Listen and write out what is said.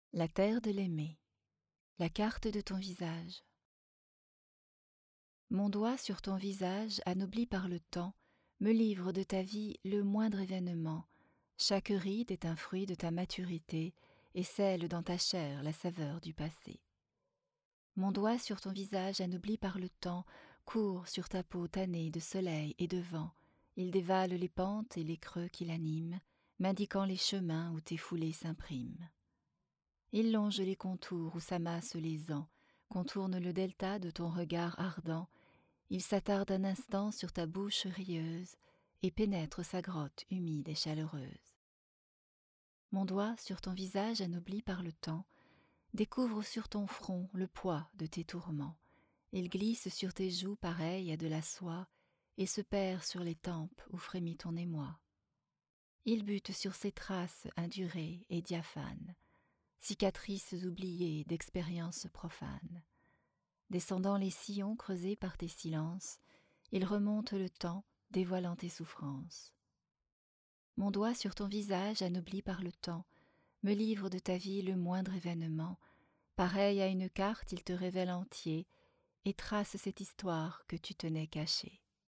La terre de l'aimer, la carte de ton visage. Mon doigt sur ton visage, anobli par le temps, me livre de ta vie le moindre événement. Chaque ride est un fruit de ta maturité et scelle dans ta chair la saveur du passé. Mon doigt sur ton visage, anobli par le temps, court sur ta peau tannée de soleil et de vent. Il dévale les pentes et les creux qui l'animent, m'indiquant les chemins où tes foulées s'impriment. Il longe les contours où s'amassent les ans, contourne le delta de ton regard ardent. Il s'attarde un instant sur ta bouche rieuse et pénètre sa grotte humide et chaleureuse. Mon doigt sur ton visage anobli par le temps découvre sur ton front le poids de tes tourments. Il glisse sur tes joues pareilles à de la soie et se perd sur les tempes où frémit ton émoi. Il bute sur ces traces indurées et diaphanes, cicatrices oubliées d'expériences profanes. Descendant les sillons creusés par tes silences, il remonte le temps, dévoilant tes souffrances. Mon doigt sur ton visage, anobli par le temps, me livre de ta vie le moindre événement. Pareil à une carte, il te révèle entier et trace cette histoire que tu tenais cachée.